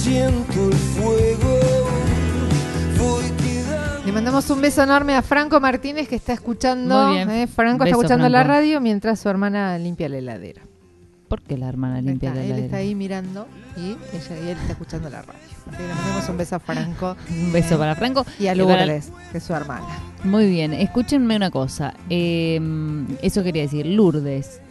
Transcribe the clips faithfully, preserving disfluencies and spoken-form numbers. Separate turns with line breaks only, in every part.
siento el fuego.
Le mandamos un beso enorme a Franco Martínez, que está escuchando.
Muy bien.
Eh, Franco
Beso,
está escuchando
Franco.
la radio mientras su hermana limpia la heladera.
¿Por qué la hermana limpia
Está,
la
él
heladera?
está ahí mirando y, ella, y él está escuchando la radio. Así que le mandamos un beso a Franco.
Un beso
eh,
para Franco.
Y a
Y para-
Lourdes, que es su hermana.
Muy bien, escúchenme una cosa. Eh, eso quería decir, Lourdes.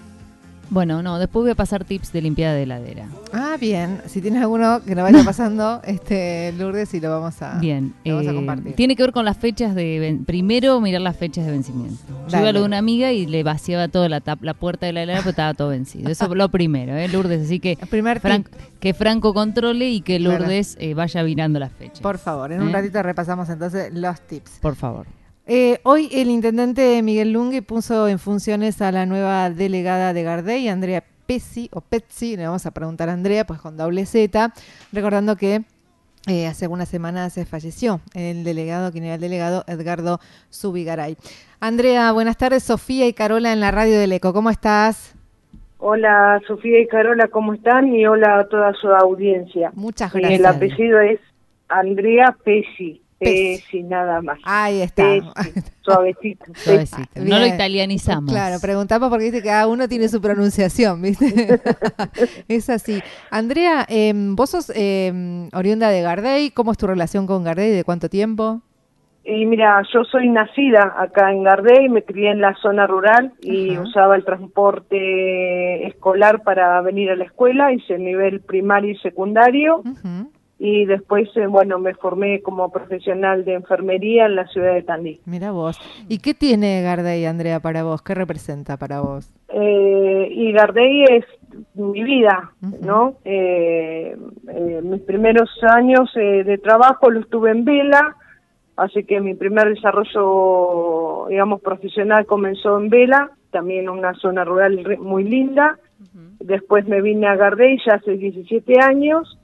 Bueno, no, después voy a pasar tips de limpiada de heladera.
Ah, bien. Si tienes alguno que nos vaya pasando, este Lourdes, y lo vamos a,
Bien,
lo vamos a
eh,
compartir.
tiene que ver con las fechas de... ven- Primero, mirar las fechas de vencimiento. Yo
Dale.
iba a lo de una amiga y le vaciaba toda la, tap- la puerta de la heladera, pero estaba todo vencido. Eso lo primero, ¿eh, Lourdes? Así que
El primer
Fran-
tip,
que Franco controle y que
Claro.
Lourdes eh, vaya mirando las fechas.
por favor. En un
¿Eh?
ratito repasamos entonces los tips.
Por favor.
Eh, hoy el intendente Miguel Lungue puso en funciones a la nueva delegada de Gardey, Andrea Pezzi, o Pezzi, le vamos a preguntar a Andrea, pues con doble Z, recordando que eh, hace algunas semanas se falleció el delegado, quien era el delegado, Edgardo Zubigaray. Andrea, buenas tardes. Sofía y Carola en la radio del Eco, ¿cómo estás?
Hola Sofía y Carola, ¿cómo están? Y hola a toda su audiencia.
Muchas
Y
gracias.
el apellido es Andrea Pezzi,
Pezzi.
Pezzi nada más.
Ahí está.
Pezzi, suavecito. Pezzi.
Suavecito. No lo
Bien.
italianizamos.
Claro, preguntamos porque dice que cada uno tiene su pronunciación, ¿viste? Es así. Andrea, eh, vos sos eh, oriunda de Gardey. ¿Cómo es tu relación con Gardey? ¿De cuánto tiempo?
Y mira, yo soy nacida acá en Gardey, me crié en la zona rural y
Ajá.
usaba el transporte escolar para venir a la escuela, hice el nivel primario y secundario.
Ujú.
Y después, eh, bueno, me formé como profesional de enfermería en la ciudad de Tandil.
Mira vos. ¿Y qué tiene Gardey, Andrea, para vos? ¿Qué representa para vos?
Eh, y Gardey es mi vida,
Ujú.
¿no? Eh, eh, mis primeros años eh, de trabajo los tuve en Vela, así que mi primer desarrollo, digamos, profesional comenzó en Vela, también una zona rural re- muy linda. Después me vine a Gardey ya hace diecisiete años,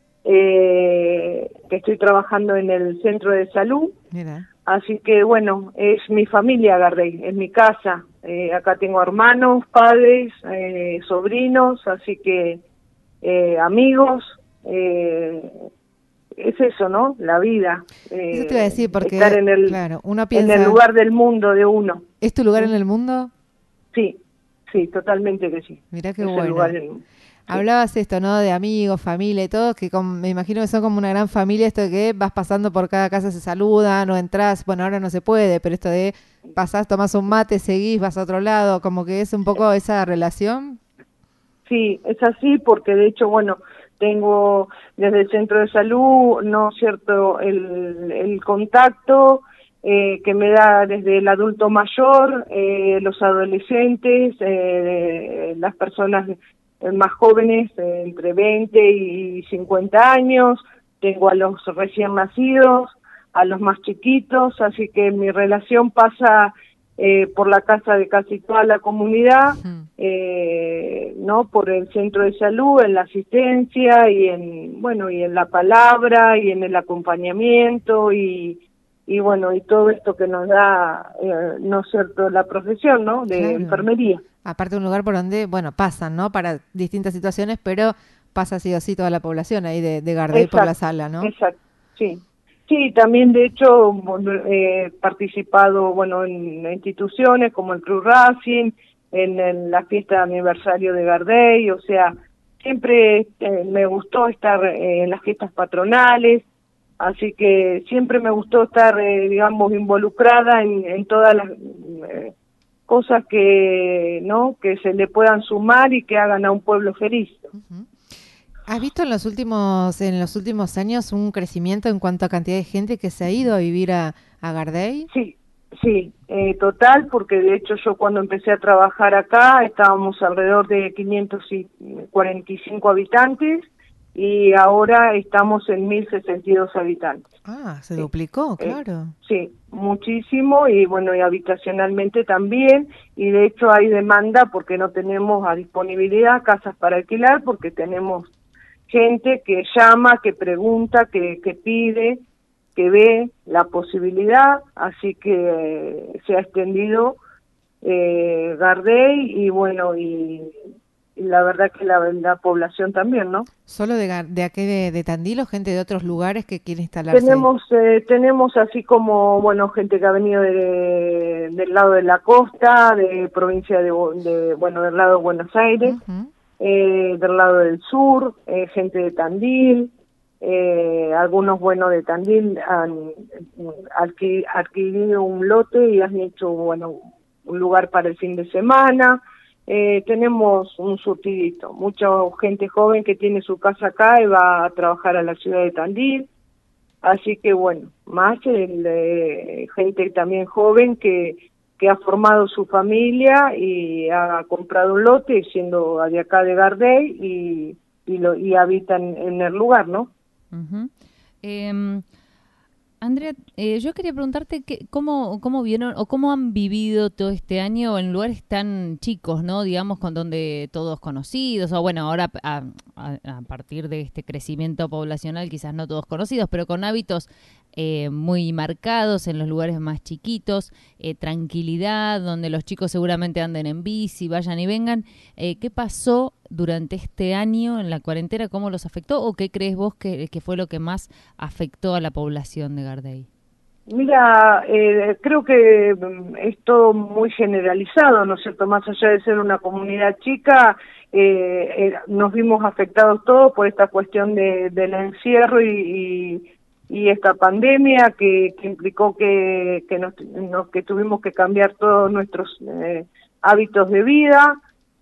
eh, que estoy trabajando en el centro de salud.
Mira.
Así que bueno, es mi familia Gardey, es mi casa. Eh, acá tengo hermanos, padres, eh, sobrinos, así que eh, amigos. Eh, es eso, ¿no? La vida. Eh,
Eso te iba a decir porque,
estar en el,
claro, uno
en
piensa...
el lugar del mundo de uno.
¿Es tu lugar en el mundo?
Sí, sí, totalmente que sí.
Mirá qué
Es el
bueno.
lugar del mundo.
Hablabas esto, ¿no? De amigos, familia y todo, que con- me imagino que son como una gran familia, esto de que vas pasando por cada casa, se saludan o entras, bueno, ahora no se puede, pero esto de pasás, tomás un mate, seguís, vas a otro lado, como que es un poco esa relación.
Sí, es así porque de hecho, bueno, tengo desde el centro de salud, ¿no es cierto?, el, el contacto eh, que me da desde el adulto mayor, eh, los adolescentes, eh, las personas más jóvenes, eh, entre veinte y cincuenta años, tengo a los recién nacidos, a los más chiquitos, así que mi relación pasa eh, por la casa de casi toda la comunidad,
Ujú.
eh, no por el centro de salud, en la asistencia y en bueno y en la palabra y en el acompañamiento y y bueno y todo esto que nos da eh, no es cierto la profesión, ¿no?, de
Claro.
enfermería.
Aparte un lugar por donde, bueno, pasan, ¿no? Para distintas situaciones, pero pasa sí o sí toda la población ahí de, de Gardey por la
Exacto,
sala, ¿no?
Exacto, sí. Sí, también de hecho he participado, bueno, en instituciones como el Club Racing, en, en la fiesta de aniversario de Gardey, o sea, siempre eh, me gustó estar eh, en las fiestas patronales, así que siempre me gustó estar, eh, digamos, involucrada en, en todas las eh, cosas que, ¿no?, que se le puedan sumar y que hagan a un pueblo feliz.
Ujú. ¿Has visto en los últimos en los últimos años un crecimiento en cuanto a cantidad de gente que se ha ido a vivir a, a Gardey?
Sí, sí, eh, total, porque de hecho yo cuando empecé a trabajar acá estábamos alrededor de quinientos cuarenta y cinco habitantes y ahora estamos en mil sesenta y dos habitantes.
Ah, se
Sí.
duplicó,
Eh,
claro.
Sí, muchísimo y bueno, y habitacionalmente también, y de hecho hay demanda porque no tenemos a disponibilidad casas para alquilar, porque tenemos gente que llama, que pregunta, que, que pide, que ve la posibilidad, así que eh, se ha extendido eh, Gardey y bueno, y y la verdad que la, la población también, ¿no?
¿Solo de, Gar- de aquí de, de Tandil o gente de otros lugares que quiere instalarse ahí?
Tenemos, eh, tenemos así como, bueno, gente que ha venido de, del lado de la costa, de provincia de, de bueno, del lado de Buenos Aires,
Ujú.
eh, del lado del sur, eh, gente de Tandil, eh, algunos, bueno, de Tandil han adqui- adquirido un lote y han hecho, bueno, un lugar para el fin de semana. Eh, tenemos un surtidito, mucha gente joven que tiene su casa acá y va a trabajar a la ciudad de Tandil. Así que bueno, más el, eh, gente también joven que, que ha formado su familia y ha comprado un lote siendo de acá de Gardey y, y, lo, y habitan en el lugar, ¿no?
Ujú. Em, Andrea, eh, yo quería preguntarte que, cómo, cómo vieron o cómo han vivido todo este año en lugares tan chicos, ¿no? Digamos, con donde todos conocidos, o bueno, ahora a, a- a partir de este crecimiento poblacional, quizás no todos conocidos, pero con hábitos eh, muy marcados en los lugares más chiquitos, eh, tranquilidad, donde los chicos seguramente anden en bici, vayan y vengan. Eh, ¿qué pasó durante este año en la cuarentena? ¿Cómo los afectó? ¿O qué crees vos que, que fue lo que más afectó a la población de Gardey?
Mira, eh, creo que mm, es todo muy generalizado, ¿no es cierto? Más allá de ser una comunidad chica, eh, eh, nos vimos afectados todos por esta cuestión de, del encierro y, y, y esta pandemia que, que implicó que, que, nos, nos- que tuvimos que cambiar todos nuestros eh, hábitos de vida,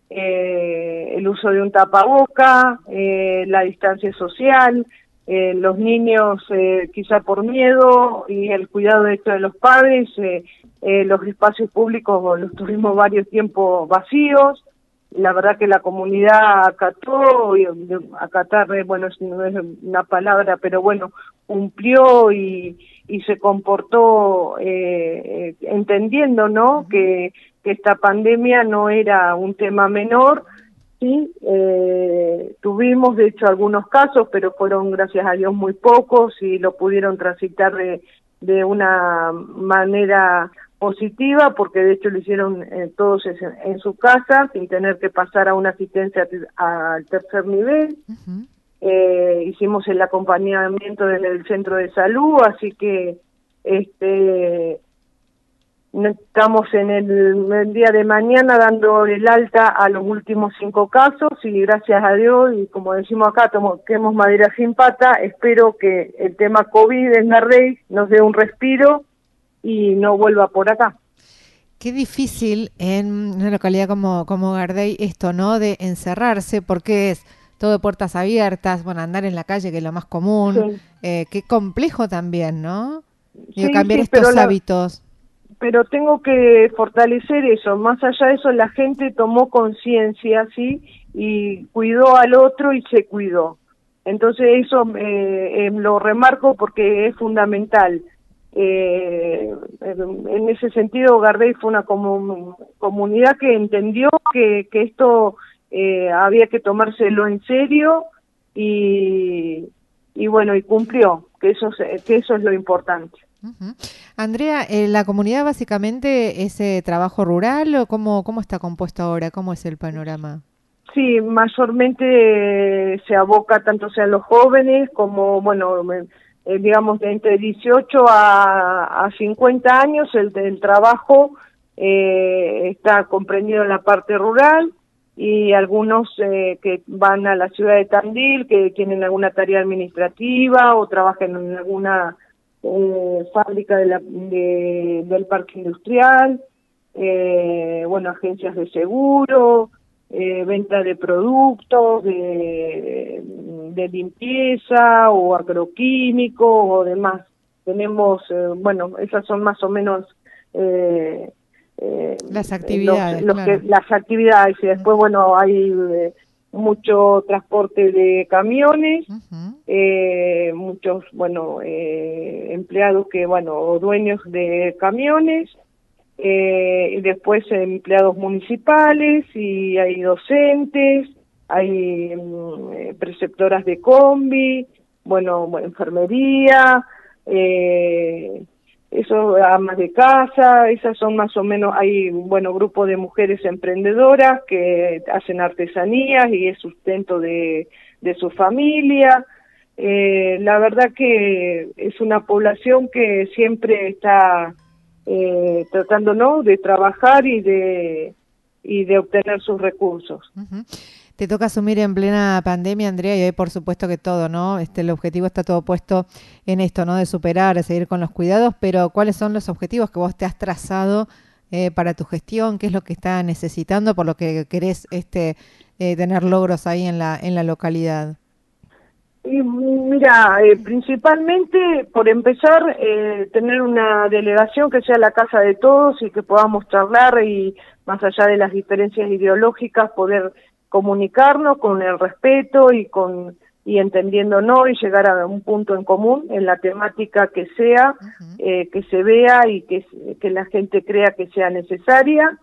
eh, el uso de un tapaboca, eh, la distancia social. Eh, los niños eh, quizá por miedo y el cuidado de, de los padres, eh, eh, los espacios públicos los tuvimos varios tiempos vacíos. La verdad que la comunidad acató, y, de- acatar, eh, bueno, es- no es una palabra, pero bueno, cumplió y, y se comportó eh, eh, entendiendo, ¿no? que, que esta pandemia no era un tema menor. Sí, eh, tuvimos de hecho algunos casos, pero fueron gracias a Dios muy pocos y lo pudieron transitar de, de una manera positiva, porque de hecho lo hicieron eh, todos en, en su casa, sin tener que pasar a una asistencia te- al tercer nivel.
Ujú.
Eh, hicimos el acompañamiento desde el centro de salud, así que este no- estamos en el, el día de mañana dando el alta a los últimos cinco casos y gracias a Dios, y como decimos acá, toquemos madera sin pata, espero que el tema COVID en Gardey nos dé un respiro y no vuelva por acá.
Qué difícil en una localidad como, como Gardey esto, ¿no? De encerrarse, porque es todo de puertas abiertas, bueno, andar en la calle, que es lo más común.
Sí,
Eh, qué complejo también, ¿no? Digo,
sí,
cambiar
sí, pero
estos
la,
hábitos.
pero tengo que fortalecer eso. Más allá de eso, la gente tomó conciencia, ¿sí? Y cuidó al otro y se cuidó. Entonces eso eh, eh, lo remarco porque es fundamental. Eh, en ese sentido, Gardey fue una comu- comunidad que entendió que, que esto eh, había que tomárselo en serio y, y bueno, y cumplió, que eso, es- que eso es lo importante.
Ujú. Andrea, eh, ¿la comunidad básicamente es eh, trabajo rural o cómo, cómo está compuesto ahora? ¿Cómo es el panorama?
Sí, mayormente eh, se aboca tanto sean los jóvenes como, bueno, me- eh, digamos de entre dieciocho a, a cincuenta años, el, el trabajo eh, está comprendido en la parte rural y algunos eh, que van a la ciudad de Tandil, que tienen alguna tarea administrativa o trabajan en alguna eh, fábrica de la, de- del parque industrial, eh, bueno, agencias de seguro, eh, venta de productos, de, de limpieza o agroquímicos o demás. Tenemos, eh, bueno, esas son más o menos eh, eh,
Las
los,
actividades,
los que
claro.
las actividades y después, bueno, hay eh, mucho transporte de camiones,
Ujú.
eh, muchos, bueno, eh, empleados que, bueno, o dueños de camiones, eh, y después empleados municipales y hay docentes, hay mm, eh, preceptoras de combi, bueno, bueno, enfermería, eh, eso, amas de casa, esas son más o menos, hay, bueno, grupo de mujeres emprendedoras que hacen artesanías y es sustento de, de su familia. Eh, la verdad que es una población que siempre está eh, tratando, ¿no?, de trabajar y de y de obtener sus recursos.
Uh-huh. Te toca asumir en plena pandemia, Andrea, y hoy por supuesto que todo, ¿no? Este, el objetivo está todo puesto en esto, ¿no? De superar, de seguir con los cuidados, pero ¿cuáles son los objetivos que vos te has trazado eh, para tu gestión? ¿Qué es lo que está necesitando, por lo que querés este, eh, tener logros ahí en la, en la localidad?
Y mira, eh, principalmente, por empezar, eh, tener una delegación que sea la casa de todos y que podamos charlar y, más allá de las diferencias ideológicas, poder comunicarnos con el respeto y con y entendiéndonos y llegar a un punto en común en la temática que sea, uh-huh. eh, que se vea y que, que la gente crea que sea necesaria.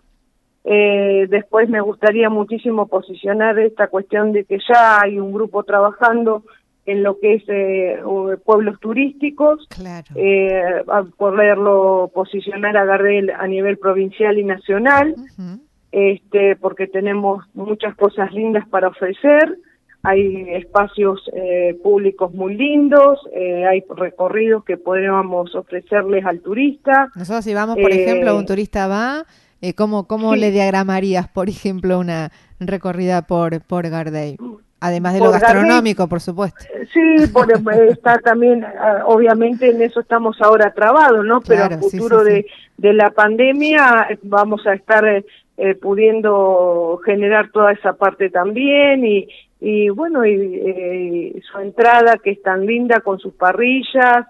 Eh, después me gustaría muchísimo posicionar esta cuestión de que ya hay un grupo trabajando en lo que es eh, pueblos turísticos,
claro.
eh, a poderlo posicionar a Gardel a nivel provincial y nacional, uh-huh. este, porque tenemos muchas cosas lindas para ofrecer, hay espacios eh, públicos muy lindos, eh, hay recorridos que podríamos ofrecerles al turista.
Nosotros si vamos, por eh, ejemplo, un turista va, eh, ¿cómo, cómo sí. le diagramarías, por ejemplo, una recorrida por, por Gardel? Además de por lo gastronómico, Gardel, por supuesto.
Sí, por, está también, obviamente en eso estamos ahora trabados, ¿no? Pero
claro,
a futuro
sí, sí,
de,
sí.
de la pandemia vamos a estar eh, pudiendo generar toda esa parte también y, y bueno, y, eh, su entrada que es tan linda con sus parrillas.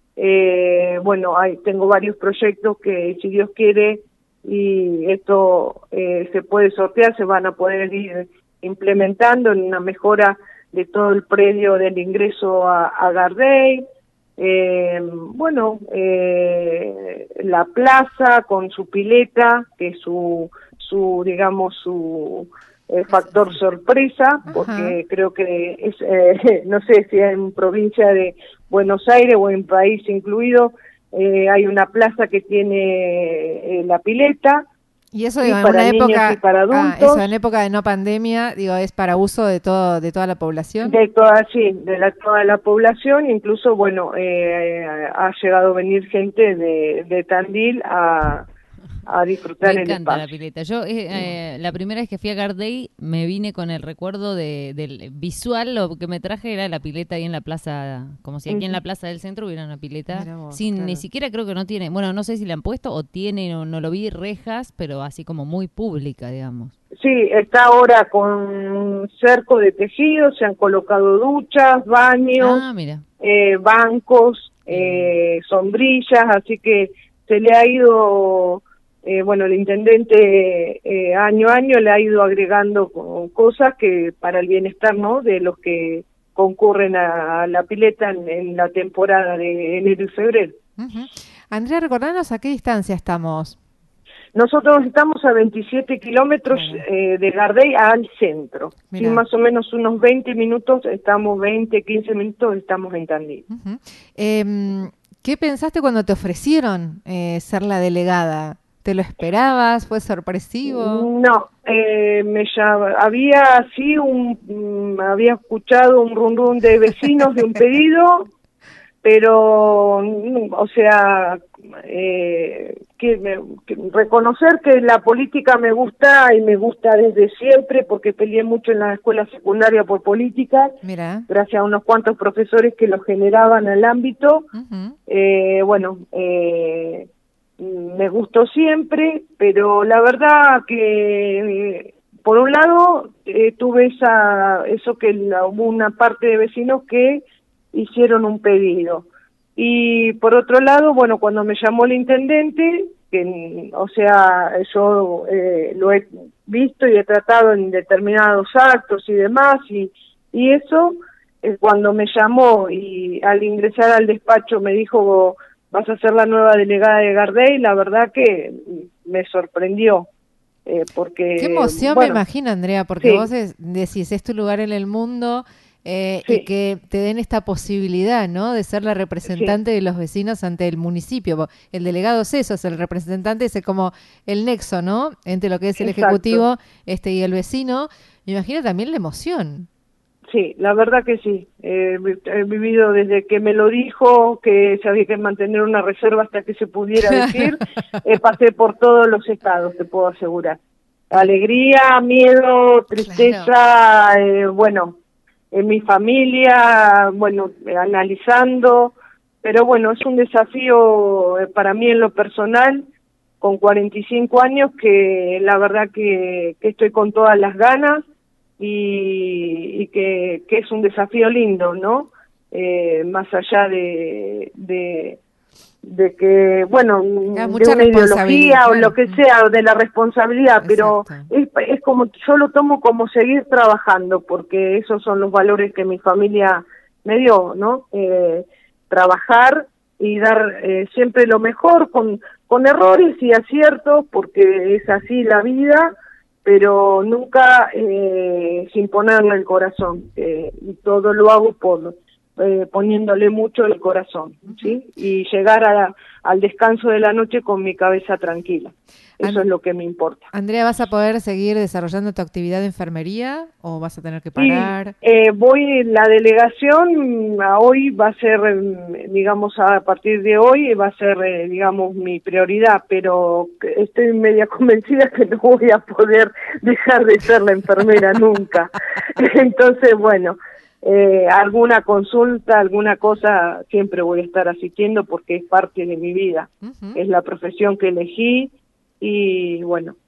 Eh, bueno, hay, tengo varios proyectos que, si Dios quiere, y esto eh, se puede sortear, se van a poder ir implementando en una mejora de todo el predio del ingreso a, a Gardel. Eh, bueno, eh, la plaza con su pileta, que es su, su digamos, su eh, factor sorpresa, porque Ajá. creo que es, eh, no sé si en provincia de Buenos Aires o en país incluido, eh, hay una plaza que tiene eh, la pileta.
Y eso
sí,
digo, en
para
una
niños
época,
y para adultos.
Ah, eso en época de no pandemia, digo, es para uso de todo, de toda la población.
De toda, sí, de la, toda la población, incluso, bueno, eh, ha llegado a venir gente de, de Tandil a, a disfrutar
me
el
encanta
espacio.
la pileta. Yo eh, eh, la primera vez que fui a Gardel me vine con el recuerdo de, del visual, lo que me traje era la pileta ahí en la plaza, como si aquí en la plaza del centro hubiera una pileta, vos, sin claro. ni siquiera creo que no tiene, bueno, no sé si le han puesto o tiene, no, no lo vi, rejas, pero así como muy pública, digamos.
Sí, está ahora con cerco de tejido, se han colocado duchas, baños,
ah, mira.
Eh, bancos, eh, sombrillas, así que se le ha ido... Eh, bueno, el intendente eh, año a año le ha ido agregando cosas que para el bienestar, ¿no?, de los que concurren a, a la pileta en, en la temporada de enero y febrero.
Uh-huh. Andrea, recordanos a qué distancia estamos.
Nosotros estamos a veintisiete kilómetros claro. eh, de Gardel al centro. Sí, más o menos unos veinte minutos, estamos veinte, quince minutos, estamos en Tandil.
Uh-huh. eh, ¿Qué pensaste cuando te ofrecieron eh, ser la delegada? ¿Te lo esperabas? ¿Fue sorpresivo?
No, eh, me llama, había así un, um, había escuchado un rum rum de vecinos de un pedido, pero, o sea, eh, que, me, que reconocer que la política me gusta y me gusta desde siempre, porque peleé mucho en la escuela secundaria por política,
Mira.
gracias a unos cuantos profesores que lo generaban al ámbito.
Uh-huh.
eh, bueno, eh, me gustó siempre, pero la verdad que eh, por un lado eh, tuve esa eso que la, hubo una parte de vecinos que hicieron un pedido y por otro lado, bueno, cuando me llamó el intendente, que o sea, yo eh, lo he visto y he tratado en determinados actos y demás y, y eso, eh, cuando me llamó y al ingresar al despacho me dijo: vas a ser la nueva delegada de Gardel, la verdad que me sorprendió. Eh, porque
Qué emoción, bueno, me imagino, Andrea, porque sí. vos es, decís, es tu lugar en el mundo, eh,
Sí.
y que te den esta posibilidad, ¿no? De ser la representante
Sí.
de los vecinos ante el municipio. El delegado es eso, es el representante, es como el nexo, ¿no? Entre lo que es el
Exacto.
ejecutivo este y el vecino. Me imagino también la emoción.
Sí, la verdad que sí. Eh, he vivido desde que me lo dijo, que se había que mantener una reserva hasta que se pudiera decir. eh, pasé por todos los estados, te puedo asegurar. Alegría, miedo, tristeza,
Claro.
eh, bueno, en mi familia, bueno, eh, analizando. Pero bueno, es un desafío eh, para mí en lo personal, con cuarenta y cinco años, que la verdad que, que estoy con todas las ganas. Y, y que, que es un desafío lindo, ¿no? Eh, más allá de, de, de que, bueno,
Claro,
de
mucha
una
responsabilidad,
ideología o
claro.
lo que sea, o de la responsabilidad, pero
Exacto.
es, es como, yo lo tomo como seguir trabajando, porque esos son los valores que mi familia me dio, ¿no? Eh, trabajar y dar eh, siempre lo mejor, con, con errores y aciertos, porque es así la vida, pero nunca eh, sin ponerle el corazón. Eh, y todo lo hago por eh, poniéndole mucho el corazón, ¿sí? Y llegar a, al descanso de la noche con mi cabeza tranquila. Eso
And-
es lo que me importa.
Andrea, ¿vas a poder seguir desarrollando tu actividad de enfermería o vas a tener que
Sí,
parar?
eh, voy, la delegación a hoy va a ser, eh, digamos, a partir de hoy va a ser, eh, digamos, mi prioridad, pero que- estoy media convencida que no voy a poder dejar de ser la enfermera nunca. Entonces, bueno, eh, alguna consulta, alguna cosa, siempre voy a estar asistiendo porque es parte de mi vida.
Ujú.
Es la profesión que elegí y, bueno,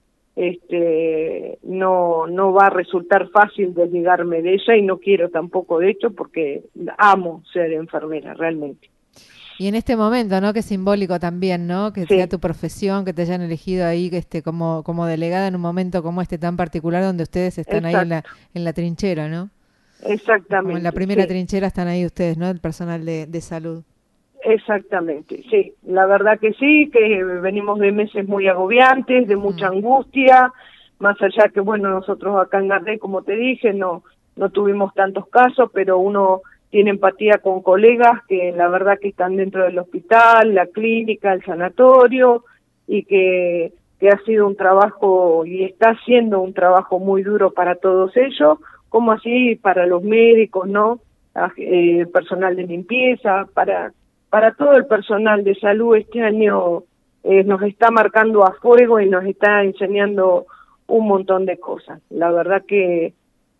este no no va a resultar fácil desligarme de ella y no quiero tampoco, de hecho, porque amo ser enfermera realmente.
Y en este momento, ¿no? Que es simbólico también, ¿no? Que sea
Sí,
tu profesión, que te hayan elegido ahí este, como, como delegada en un momento como este tan particular donde ustedes están ahí en la,
exacto,
en la trinchera, ¿no? Como en la
exactamente,
primera
sí,
trinchera están ahí ustedes, ¿no? El personal de, de salud.
exactamente, sí, la verdad que sí, que venimos de meses muy agobiantes, de mucha
Ujú.
angustia, más allá que, bueno, nosotros acá en Gardel, como te dije, no no tuvimos tantos casos, pero uno tiene empatía con colegas que la verdad que están dentro del hospital, la clínica, el sanatorio, y que, que ha sido un trabajo y está siendo un trabajo muy duro para todos ellos, como así para los médicos, ¿no? Ah, eh, personal de limpieza, para, para todo el personal de salud este año eh, nos está marcando a fuego y nos está enseñando un montón de cosas. La verdad que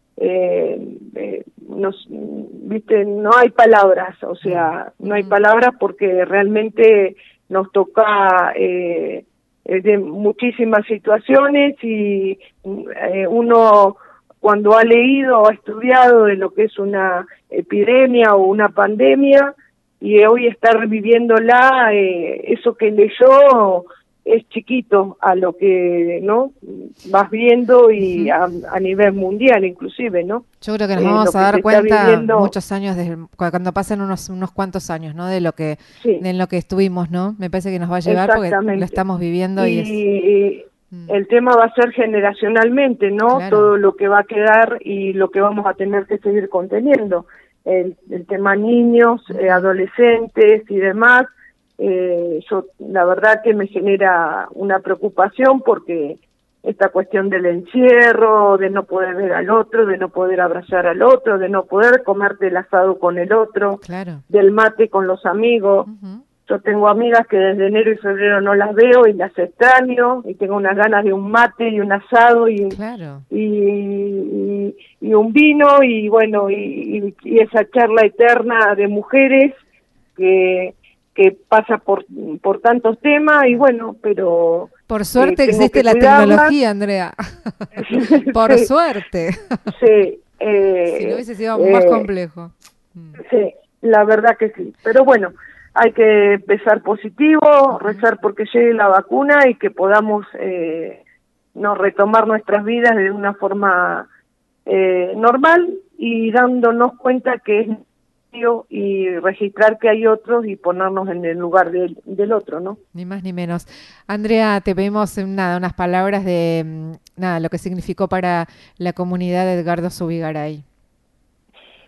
eh, eh, nos, viste, no hay palabras, o sea, no hay
Ujú.
palabras porque realmente nos toca eh, eh, de muchísimas situaciones y eh, uno cuando ha leído o ha estudiado de lo que es una epidemia o una pandemia y hoy estar viviéndola, eh, eso que leyó es chiquito a lo que no vas viendo y
Ujú.
a, a nivel mundial inclusive, ¿no?
Yo creo que nos
Eh, lo
vamos a
que se
dar
está
cuenta
viviendo,
muchos años, de, cuando pasen unos, unos cuantos años, ¿no? De lo que,
sí,
de lo que estuvimos, ¿no? Me parece que nos va a llevar porque lo
exactamente.
estamos viviendo y es...
Y
Mm,
el tema va a ser generacionalmente, ¿no?
claro.
Todo lo que va a quedar y lo que vamos a tener que seguir conteniendo. El, el tema niños, eh,
Ujú.
adolescentes y demás, eh, yo la verdad que me genera una preocupación porque esta cuestión del encierro, de no poder ver al otro, de no poder abrazar al otro, de no poder comerte el asado con el otro,
Claro.
del mate con los amigos.
Ujú.
Yo tengo amigas que desde enero y febrero no las veo y las extraño y tengo unas ganas de un mate y un asado y
Claro.
y, y, y un vino y bueno y, y, y esa charla eterna de mujeres que que pasa por por tantos temas y bueno, pero
Por
eh,
suerte
tengo
existe
que
la
cuidarlas.
tecnología, Andrea. Por
Sí,
suerte.
sí,
Si no
eh,
hubiese sido más
eh,
complejo. Mm.
sí, la verdad que sí. Pero bueno, hay que empezar positivo,
Ujú.
rezar porque llegue la vacuna y que podamos eh, no retomar nuestras vidas de una forma eh, normal y dándonos cuenta que es necesario y registrar que hay otros y ponernos en el lugar del, del otro, ¿no?
Ni más ni menos. Andrea, te pedimos eh, nada, unas palabras de mm, nada, lo que significó para la comunidad de Edgardo Zubigaray.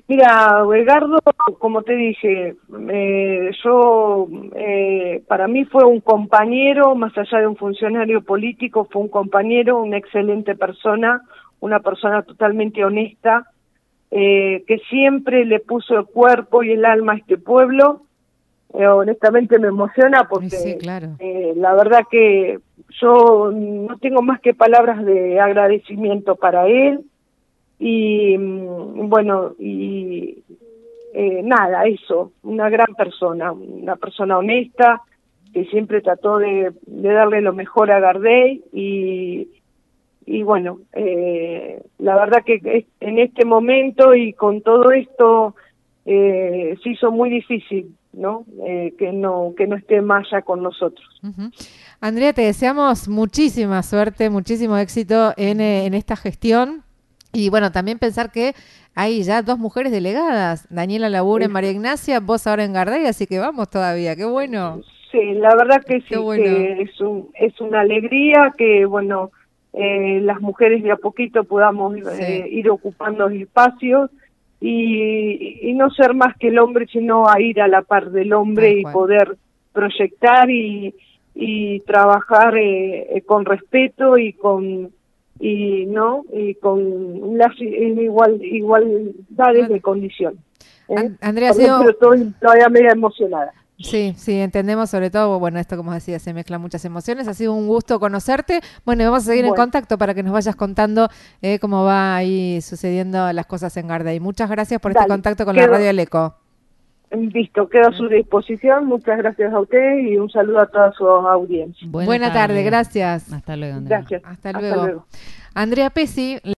Mira, Edgardo, como te dije, eh, yo, eh, para mí fue un compañero, más allá de un funcionario político, fue un compañero, una excelente persona, una persona totalmente honesta, eh, que siempre le puso el cuerpo y el alma a este pueblo. Eh, honestamente me emociona porque
Sí, claro.
eh, la verdad que yo no tengo más que palabras de agradecimiento para él. Y bueno, y eh, nada, eso, una gran persona, una persona honesta, que siempre trató de, de darle lo mejor a Gardey, y, y bueno, eh, la verdad que en este momento y con todo esto eh, se hizo muy difícil, ¿no? Eh, que no que no esté más ya con nosotros.
Uh-huh. Andrea, te deseamos muchísima suerte, muchísimo éxito en, eh, en esta gestión. Y bueno, también pensar que hay ya dos mujeres delegadas, Daniela labura en María Ignacia, vos ahora en Gardey, así que vamos todavía, qué bueno.
Sí, la verdad que sí,
bueno.
que es, un, es una alegría que, bueno, eh, las mujeres de a poquito podamos sí. eh, ir ocupando espacios y, y no ser más que el hombre, sino a ir a la par del hombre y poder proyectar y, y trabajar eh, eh, con respeto y con... y no y con las igual igualdades de condición. ¿eh?
Andrea,
Por eso estoy todavía media emocionada.
Sí, sí, entendemos, sobre todo, bueno, esto como decía, se mezclan muchas emociones, ha sido un gusto conocerte, bueno, y vamos a seguir bueno. en contacto para que nos vayas contando eh, cómo va ahí sucediendo las cosas en Gardey. Muchas gracias por Dale, este contacto con quedo, la Radio El Eco.
Listo, quedo a su disposición, muchas gracias a usted y un saludo a toda su audiencia.
Buena, Buena tarde. tarde, gracias.
Hasta luego, Andrea.
Gracias.
Hasta luego.
Hasta luego.
Andrea Pesci.